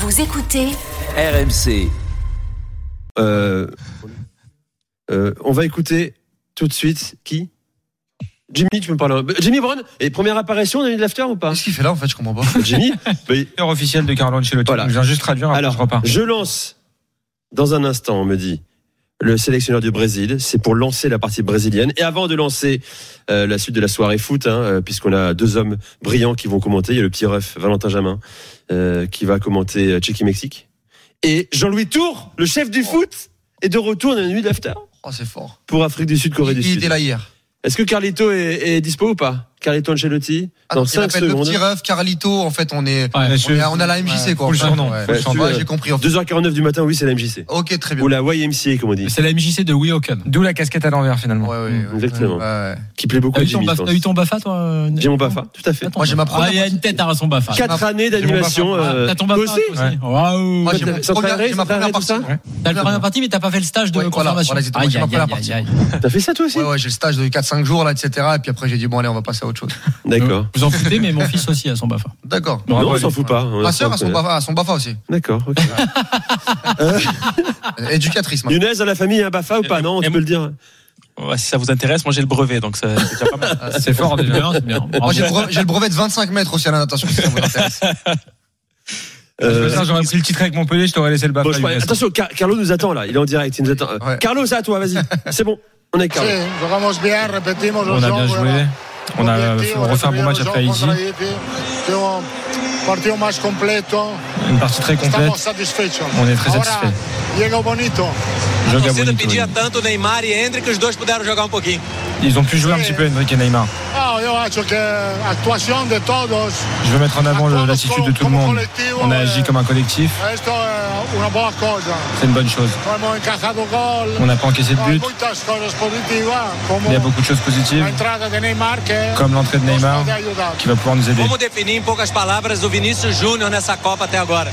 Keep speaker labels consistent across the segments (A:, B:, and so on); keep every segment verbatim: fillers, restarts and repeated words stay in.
A: Vous écoutez
B: R M C.
C: Euh, euh, on va écouter tout de suite qui ? Jimmy, tu me parles. Jimmy Brown, et première apparition dans l'after ou pas ?
D: Qu'est-ce qu'il fait là en fait, je comprends pas.
C: Jimmy, mais...
E: officiel de Carlo Ancelotti.
C: Voilà.
E: Je viens juste traduire.
C: Alors,
E: je repars.
C: Je lance dans un instant, on me dit, le sélectionneur du Brésil. C'est pour lancer la partie brésilienne. Et avant de lancer euh, la suite de la soirée foot, hein, euh, puisqu'on a deux hommes brillants qui vont commenter. Il y a le petit ref Valentin Jamin euh, qui va commenter euh, Tchéquie-Mexique. Et Jean-Louis Tour, le chef du foot, est de retour dans la nuit d'after.
D: Oh, c'est fort.
C: Pour Afrique du Sud, Corée
D: il,
C: du
D: il
C: Sud.
D: était là hier.
C: Est-ce que Carlito est, est dispo ou pas ? Carlito Ancelotti
D: Ah,
C: dans
D: donc, il
C: cinq
D: appelle
C: secondes.
D: le petit ref, Carlito, en fait, on est,
E: Ouais,
D: on, est on a la M J C,
E: ouais,
D: quoi.
E: full surnom.
D: Ouais,
C: Ouais,
D: full
C: tu
D: ouais,
C: veux,
D: j'ai compris. En fait.
C: deux heures quarante-neuf du matin, oui, c'est la M J C.
D: Ok, très bien.
C: Ou la Y M C A, comme on dit.
F: C'est la M J C de Wehoken.
E: D'où la casquette à l'envers finalement.
D: Ouais, ouais, ouais.
C: Exactement.
D: Ouais, ouais.
C: Qui plaît beaucoup
F: T'as
C: à
F: eu ton
C: Jimmy, je
F: Bafa,
C: pense.
F: t'as eu ton Bafa, toi
C: J'ai mon Bafa, tout à fait.
D: Moi, j'ai ma première
F: Ah, il y a une tête à son Bafa.
C: Quatre années
E: J'ai mon
C: d'animation.
E: Bafa.
C: euh,
F: T'as ton
C: toi
F: Bafa
C: aussi
F: toi aussi.
E: Ouais.
F: Waouh.
D: Moi, j'ai
C: T'as-
D: mon
C: ça
D: première-
C: travaillerait,
D: j'ai
C: ça
D: ma première
C: travaillerait,
D: partie.
C: tout ça
E: Ouais.
F: T'as la première partie, mais t'as pas fait le stage de
D: Ouais, voilà,
F: confirmation.
D: voilà, exactement, j'ai ma première partie.
C: T'as fait ça toi aussi ?
D: Ouais, ouais, j'ai le stage de quatre cinq jours, là, et cetera. Et puis après, j'ai dit, bon, allez, on va passer à autre chose.
C: D'accord.
F: Vous en foutez, mais mon fils aussi a son Bafa.
D: D'accord.
C: Non,
E: Bravo,
C: on s'en
E: lui.
C: fout pas. On
D: Ma
C: s'en
D: sœur a son
C: connaît.
D: Bafa, a son Bafa aussi.
C: D'accord, ok.
D: Éducatrice, maintenant.
C: Younes, à la famille, un Bafa ou pas ? Non, tu peux le dire.
G: Ouais, si ça vous intéresse, moi j'ai le brevet, donc ça, c'est déjà pas mal.
E: C'est fort déjà.
F: Bien, c'est bien.
D: Moi, j'ai le, brevet, j'ai le brevet de vingt-cinq mètres aussi à la natation, si ça vous intéresse.
C: Euh,
E: Ça, j'aurais pris le titre avec Montpellier, je t'aurais laissé le Bafa.
C: bon, je crois-
E: Younes.
C: attention, Car- Carlo nous attend là. Il est en direct. Il nous attend.
D: Ouais.
C: Carlo, c'est à toi. Vas-y. C'est bon. On est avec Carlo.
E: On a bien joué. On a refait un bon match après Haïti. Une partie très complète. On est très satisfait. Joga Bonito.
G: pedir tanto Neymar e Endrick que os dois puderam jogar um pouquinho.
E: Ils ont pu jouer un petit peu, Endrick et Neymar. Je veux mettre en avant le- l'attitude de tout le monde. On a agi comme un collectif. C'est une bonne chose. On n'a pas encaissé de but. Il y a beaucoup de choses positives, comme l'entrée de Neymar, qui va pouvoir nous aider.
G: Como definir em poucas palavras o Vinícius Júnior nessa Copa até agora?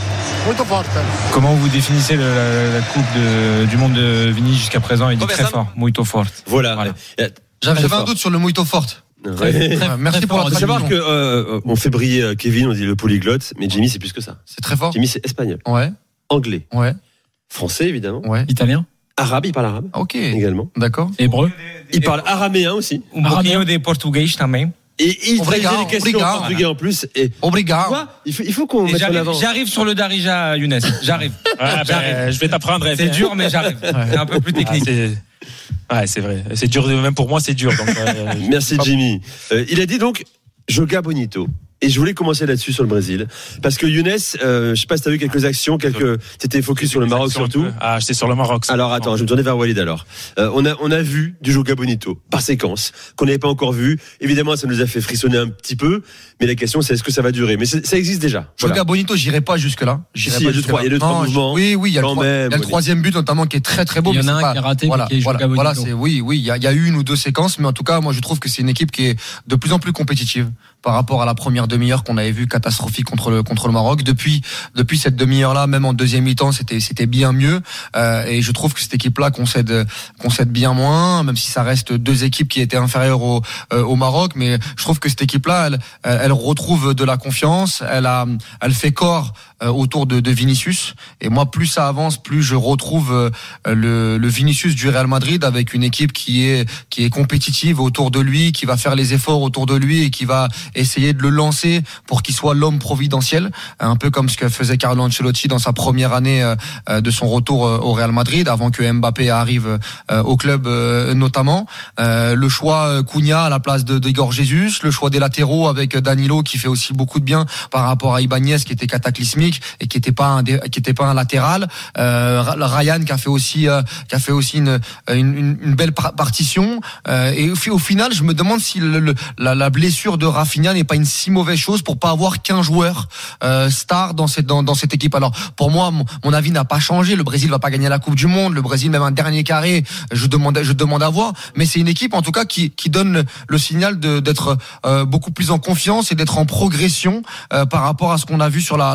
E: Comment vous définissez le- la, la Coupe de- du Monde de Vini jusqu'à présent? Il dit très fort, muito fort.
C: Voilà.
E: Voilà.
C: Euh,
D: J'avais
C: Très
D: j'avais un
C: fort.
D: doute sur le Muito Forte.
C: ouais.
F: Très-
D: Ouais, merci
F: très
D: pour la
F: fort.
C: Faut savoir que
D: traduction.
C: euh, on fait briller euh, Kevin, on dit le polyglotte, mais Jimmy c'est plus que ça.
D: C'est très fort.
C: Jimmy c'est espagnol,
D: Ouais,
C: anglais,
D: ouais,
C: français évidemment,
D: ouais.
F: Italien,
C: arabe, il parle arabe
D: Ok.
C: également.
D: D'accord.
F: hébreu.
C: Il parle araméen aussi.
E: Un pouquinho de português também.
C: Et il
D: Obrigado,
C: traduisait les questions en
D: obrigado.
C: portugais en plus. Et
D: Obrigado.
C: quoi il faut, il faut qu'on
E: Et
C: mette en
E: J'arrive,
C: avant.
E: j'arrive sur le Darija, Younes. J'arrive.
G: Ah,
E: J'arrive.
G: ben, je vais t'apprendre.
E: C'est dur, mais j'arrive. C'est un peu plus
G: Ah,
E: technique.
G: c'est... Ouais, c'est vrai. C'est dur, même pour moi, c'est dur. Donc, euh,
C: Merci Jimmy. Euh, il a dit donc Joga Bonito. Et je voulais commencer là-dessus sur le Brésil. Parce que Younes, euh, je sais pas si tu as vu quelques actions, quelques. T'étais focus sur le Maroc surtout.
G: Ah, j'étais sur le Maroc. ça.
C: Alors attends, je vais me tourner vers Walid alors. Euh, on a on a vu du Joga Bonito par séquence qu'on n'avait pas encore vu. Évidemment, ça nous a fait frissonner un petit peu, mais la question c'est est-ce que ça va durer. Mais c'est- ça existe déjà. Voilà.
D: Joga Bonito, j'irai pas jusque-là. J'irai
C: Si, il y
D: pas
C: a deux,
D: jusque-là.
C: trois- il y a deux, trois
D: Non,
C: mouvements.
D: Oui, oui, il y a le,
C: Quand
D: trois-
C: même,
D: il y a le
C: Walid.
D: troisième but notamment qui est très très beau.
F: Il y en
D: mais
F: a
D: c'est
F: un
D: pas-
F: qui est raté, mais
D: Voilà,
F: qui est
D: voilà,
F: Joga
D: voilà,
F: Bonito.
D: c'est oui, oui, il y a, il y a eu une ou deux séquences, mais en tout cas, moi je trouve que c'est une équipe qui est de plus en plus compétitive par rapport à la première demi-heure qu'on avait vue catastrophique contre le contre le Maroc. Depuis depuis cette demi-heure-là, même en deuxième mi-temps, c'était c'était bien mieux. Euh, et je trouve que cette équipe-là concède concède bien moins, même si ça reste deux équipes qui étaient inférieures au euh, au Maroc. Mais je trouve que cette équipe-là, elle elle elle retrouve de la confiance. Elle a elle fait corps euh, autour de, de Vinicius. Et moi, plus ça avance, plus je retrouve euh, le, le Vinicius du Real Madrid avec une équipe qui est qui est compétitive autour de lui, qui va faire les efforts autour de lui et qui va essayer de le lancer pour qu'il soit l'homme providentiel, un peu comme ce que faisait Carlo Ancelotti dans sa première année euh, de son retour euh, au Real Madrid, avant que Mbappé arrive euh, au club euh, notamment. Euh, le choix euh, Cunha à la place de d'Igor Jesus, le choix des latéraux avec Danilo qui fait aussi beaucoup de bien par rapport à Ibanez qui était cataclysmique et qui était pas un dé- qui était pas un latéral. Euh, Ryan qui a fait aussi euh, qui a fait aussi une une, une belle par- partition. Euh, et au, fi- au final, je me demande si le, le, la, la blessure de Rafinha n'est pas une si mauvaise chose pour pas avoir qu'un joueur euh, star dans cette dans, dans cette équipe. Alors pour moi, mon, mon avis n'a pas changé. Le Brésil va pas gagner la Coupe du Monde. Le Brésil, même un dernier carré, je demande je demande à voir. Mais c'est une équipe en tout cas qui qui donne le, le signal de d'être euh, beaucoup plus en confiance et d'être en progression euh, par rapport à ce qu'on a vu sur la, la première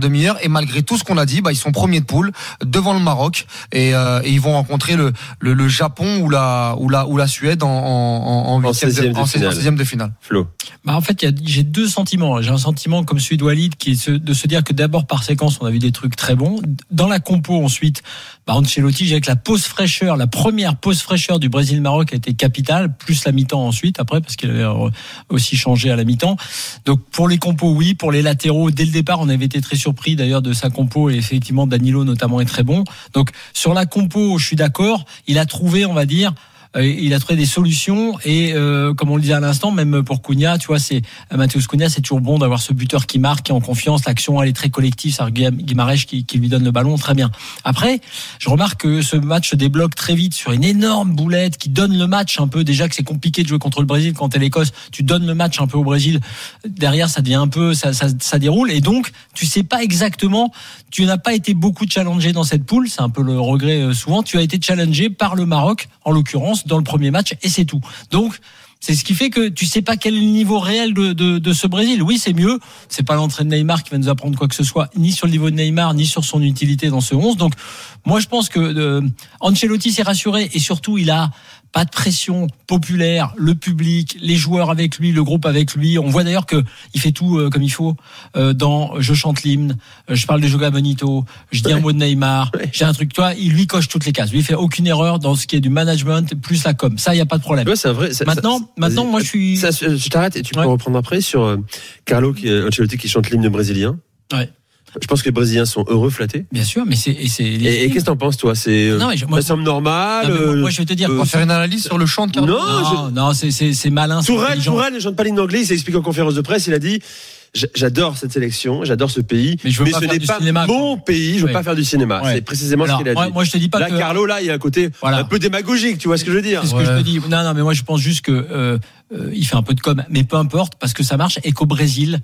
D: demi-heure. Et malgré tout ce qu'on a dit, bah, ils sont premiers de poule devant le Maroc et, euh, et ils vont rencontrer le, le, le Japon ou la, ou la, ou la Suède en, en, en, en
C: seizième de,
D: en
C: finale.
D: de finale.
C: Flo.
F: Bah en fait, y a, j'ai deux sentiments. J'ai un sentiment comme celui de Walid, qui est ce, de se dire que d'abord par séquence, on a vu des trucs très bons. Dans la compo ensuite, bah Ancelotti, j'ai avec la pause fraîcheur, la première pause fraîcheur du Brésil-Maroc a été capitale, plus la mi-temps ensuite après, parce qu'il avait aussi changé à la mi-temps. Donc pour les compos, oui. Pour les latéraux, dès le départ, on avait été très surpris d'ailleurs de sa compo, et effectivement Danilo notamment est très bon. Donc sur la compo, je suis d'accord. Il a trouvé, on va dire, il a trouvé des solutions et euh, comme on le disait à l'instant, même pour Cunha, tu vois, c'est Matheus Cunha, c'est toujours bon d'avoir ce buteur qui marque, qui est en confiance. L'action elle est très collective, c'est Guimarães qui, qui lui donne le ballon, très bien. Après, je remarque que ce match se débloque très vite sur une énorme boulette qui donne le match un peu. Déjà que c'est compliqué de jouer contre le Brésil quand t'es l'Écosse, tu donnes le match un peu au Brésil. Derrière, ça devient un peu, ça, ça, ça déroule et donc tu sais pas exactement. Tu n'as pas été beaucoup challengé dans cette poule, c'est un peu le regret souvent. Tu as été challengé par le Maroc, en l'occurrence, dans le premier match, et c'est tout. Donc, c'est ce qui fait que tu sais pas quel est le niveau réel de, de, de ce Brésil. Oui, c'est mieux. C'est pas l'entrée de Neymar qui va nous apprendre quoi que ce soit, ni sur le niveau de Neymar, ni sur son utilité dans ce onze. Donc, moi, je pense que euh, Ancelotti s'est rassuré et surtout, il a pas de pression populaire, le public, les joueurs avec lui, le groupe avec lui. On voit d'ailleurs que il fait tout euh, comme il faut. Euh, dans je chante l'hymne, euh, je parle de Joga Bonito, je dis ouais. un mot de Neymar, ouais. j'ai un truc. Toi, il lui coche toutes les cases. Lui, il fait aucune erreur dans ce qui est du management plus la com. Ça, il y a pas de problème.
C: Ouais, c'est un vrai. Ça,
F: maintenant,
C: ça,
F: maintenant, moi, je suis.
C: Ça, je t'arrête et tu peux
F: ouais.
C: reprendre après sur euh, Carlo qui, euh, Ancelotti qui chante l'hymne brésilien.
F: Ouais.
C: Je pense que les Brésiliens sont heureux, flattés.
F: Bien sûr, mais c'est. Et, c'est
C: et, et qu'est-ce que t'en penses, toi? C'est.
F: Non, mais je, moi,
C: ça semble normal.
F: Non, moi, moi, je vais te dire.
D: Euh, on va faire une analyse sur le chant de Carlo.
F: Non, non, je... non c'est, c'est, c'est malin.
C: Tourelle, Tourelle ne chante pas l'hymne anglais. Il s'est expliqué en conférence de presse. Il a dit. J'adore cette sélection, j'adore ce pays, mais, je veux mais pas ce n'est pas cinéma, mon quoi. pays, je veux ouais. pas faire du cinéma. Ouais. C'est précisément
F: Alors,
C: ce qu'il a
F: ouais,
C: dit.
F: Moi, je te dis pas
C: là,
F: que...
C: Carlo, là, il y a un côté voilà. un peu démagogique, tu vois ce que je veux dire.
F: C'est ce
C: ouais.
F: que je te dis. Non, non, mais moi, je pense juste que euh, euh, il fait un peu de com, mais peu importe, parce que ça marche et qu'au Brésil,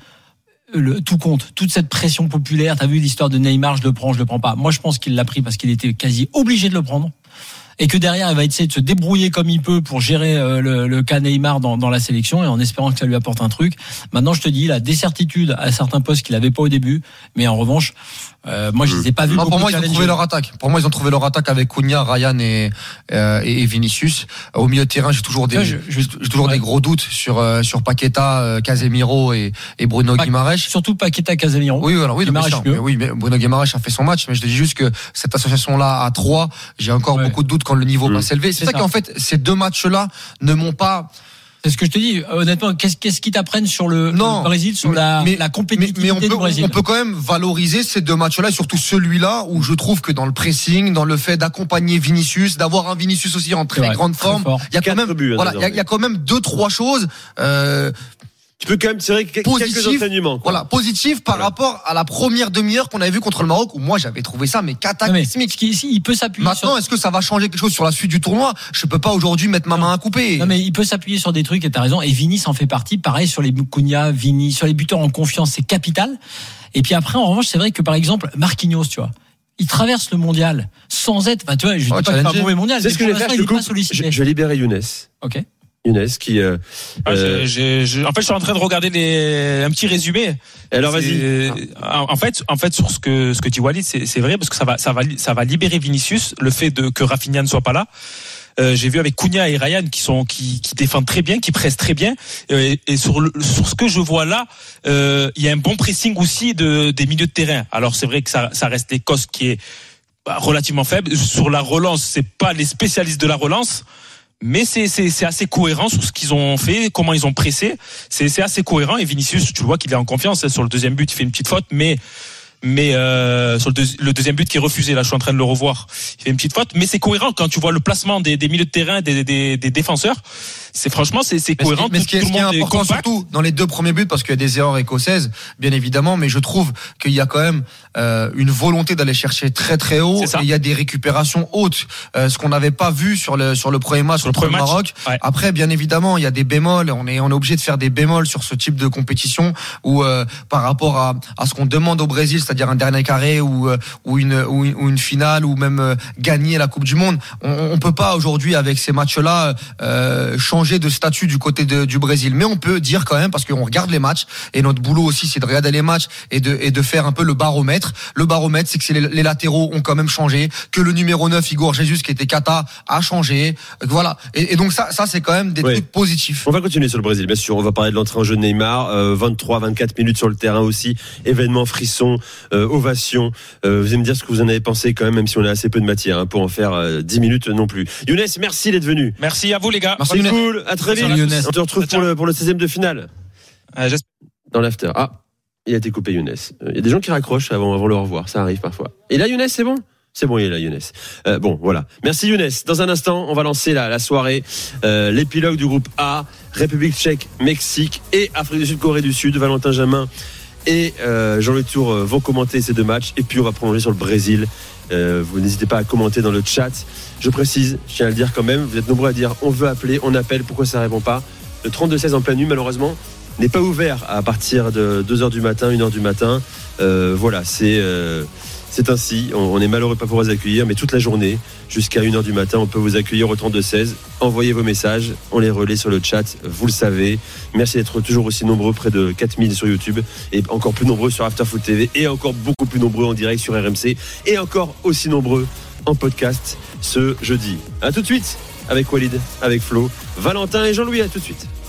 F: le, tout compte. Toute cette pression populaire, t'as vu l'histoire de Neymar, je le prends, je le prends pas. Moi, je pense qu'il l'a pris parce qu'il était quasi obligé de le prendre. Et que derrière, il va essayer de se débrouiller comme il peut pour gérer euh, le, le cas Neymar dans, dans la sélection et en espérant que ça lui apporte un truc. Maintenant, je te dis, la décertitude à certains postes qu'il avait pas au début, mais en revanche, euh, moi, je les ai pas vus.
D: Non, pour moi,
F: challenger.
D: ils ont trouvé leur attaque. Pour moi, ils ont trouvé leur attaque avec Cunha, Ryan et, euh, et Vinicius. Au milieu de terrain, j'ai toujours des, ouais, je, je, j'ai toujours ouais. des gros doutes sur euh, sur Paqueta, euh, Casemiro et, et Bruno pa- Guimarães.
F: Surtout Paqueta, Casemiro.
D: Oui, voilà, oui, Guimarães, mais, oui, mais Bruno Guimarães a fait son match, mais je te dis juste que cette association-là à trois, j'ai encore ouais. beaucoup de doutes quand le niveau mmh. passe élevé. C'est, c'est ça, ça qu'en fait, ces deux matchs-là ne m'ont pas.
F: C'est ce que je te dis. Honnêtement, qu'est-ce, qu'est-ce qu'ils t'apprennent sur le,
D: non,
F: le Brésil, sur
D: mais,
F: la,
D: mais,
F: la compétitivité
D: mais on peut,
F: du Brésil?
D: On peut quand même valoriser ces deux matchs-là, et surtout celui-là où je trouve que dans le pressing, dans le fait d'accompagner Vinicius, d'avoir un Vinicius aussi en très ouais, grande forme, il y a quand même, buts, voilà, il y, y a quand même deux, trois choses. Euh,
C: Tu peux quand même tirer quelques
D: positif,
C: enseignements. Quoi.
D: Voilà, positif par voilà. rapport à la première demi-heure qu'on avait vue contre le Maroc, où moi j'avais trouvé ça mais cataclysmique.
F: Mais, il peut s'appuyer.
D: Maintenant, sur... est-ce que ça va changer quelque chose sur la suite du tournoi? Je peux pas aujourd'hui mettre ma main à couper.
F: Non, mais il peut s'appuyer sur des trucs. Et t'as raison. Et Vini s'en fait partie. Pareil sur les Cunha, Vini, sur les buteurs en confiance, c'est capital. Et puis après, en revanche, c'est vrai que par exemple, Marquinhos, tu vois. Il traverse le mondial sans être. Bah, tu vois, je dis oh, pas que c'est un mauvais mondial.
C: C'est ce que je vais faire. Je, coupe, je, je vais libérer Younes.
F: Ok.
C: Younes qui. Euh,
A: ah, euh... j'ai, j'ai, en fait, je suis en train de regarder les, un petit résumé.
C: Alors vas-y.
A: Ah. En fait, en fait, sur ce que ce que dit Walid, c'est, c'est vrai parce que ça va, ça va, ça va libérer Vinicius, le fait de que Rafinha ne soit pas là. Euh, j'ai vu avec Cunha et Ryan qui sont qui, qui défendent très bien, qui pressent très bien. Et, et sur le, sur ce que je vois là, euh, il y a un bon pressing aussi de des milieux de terrain. Alors c'est vrai que ça, ça reste l'Écosse qui est bah, relativement faible. Sur la relance, c'est pas les spécialistes de la relance. Mais c'est, c'est, c'est assez cohérent sur ce qu'ils ont fait, comment ils ont pressé. C'est, c'est assez cohérent. Et Vinicius, tu vois qu'il est en confiance. Sur le deuxième but, il fait une petite faute, mais, mais euh, sur le, deux, le deuxième but qui est refusé, là, je suis en train de le revoir. Il fait une petite faute, mais c'est cohérent quand tu vois le placement des, des milieux de terrain, des, des, des défenseurs. C'est franchement, c'est, c'est cohérent.
D: Mais ce qui est,
A: tout,
D: ce
A: tout
D: qui est
A: le monde
D: important,
A: est
D: surtout dans les deux premiers buts, parce qu'il y a des erreurs écossaises, bien évidemment, mais je trouve qu'il y a quand même euh, une volonté d'aller chercher très très haut. Et il y a des récupérations hautes, euh, ce qu'on n'avait pas vu sur le sur le premier match contre le, le Maroc.
A: Ouais.
D: Après, bien évidemment, il y a des bémols. On est on est obligé de faire des bémols sur ce type de compétition où, euh, par rapport à à ce qu'on demande au Brésil, c'est-à-dire un dernier carré ou ou une ou une, ou une finale ou même gagner la Coupe du Monde. On, on peut pas aujourd'hui avec ces matchs-là euh, changer de statut du côté de, du Brésil, mais on peut dire quand même, parce qu'on regarde les matchs et notre boulot aussi c'est de regarder les matchs et de et de faire un peu le baromètre. Le baromètre, c'est que les, les latéraux ont quand même changé, que le numéro neuf Igor Jesus qui était kata a changé, voilà. Et, et donc ça ça c'est quand même des oui. trucs positifs.
C: On va continuer sur le Brésil, bien sûr. On va parler de l'entrée en jeu de Neymar, euh, vingt-trois vingt-quatre minutes sur le terrain aussi, événement, frisson, euh, ovation. Euh, vous allez me dire ce que vous en avez pensé quand même, même si on a assez peu de matière hein, pour en faire euh, dix minutes non plus. Younes, merci d'être venu.
A: Merci à vous les gars.
C: Merci Younes. Cool, à très vite. On te retrouve pour le, pour le seizième de finale.
A: Euh,
C: Dans l'after. Ah, il a été coupé Younes. Il y a des gens qui raccrochent avant, avant le au revoir, ça arrive parfois. Et là Younes, c'est bon ? C'est bon, il est là, Younes. Euh, bon, voilà. Merci, Younes. Dans un instant, on va lancer la, la soirée. Euh, l'épilogue du groupe A, République tchèque, Mexique et Afrique du Sud, Corée du Sud. Valentin Jamin et euh, Jean-Louis Tour euh, vont commenter ces deux matchs. Et puis, on va prolonger sur le Brésil. Euh, vous n'hésitez pas à commenter dans le chat. Je précise, je tiens à le dire quand même, vous êtes nombreux à dire on veut appeler, on appelle, pourquoi ça ne répond pas ? Le trente-deux seize en pleine nuit, malheureusement, n'est pas ouvert à partir de deux heures du matin, une heure du matin. Euh, voilà, c'est... Euh, C'est ainsi, on est malheureux de ne pas pouvoir vous accueillir, mais toute la journée, jusqu'à une heure du matin, on peut vous accueillir au trente-deux seize. Envoyez vos messages, on les relaie sur le chat, vous le savez. Merci d'être toujours aussi nombreux, près de quatre mille sur YouTube, et encore plus nombreux sur Afterfoot T V, et encore beaucoup plus nombreux en direct sur R M C, et encore aussi nombreux en podcast ce jeudi. A tout de suite, avec Walid, avec Flo, Valentin et Jean-Louis, à tout de suite.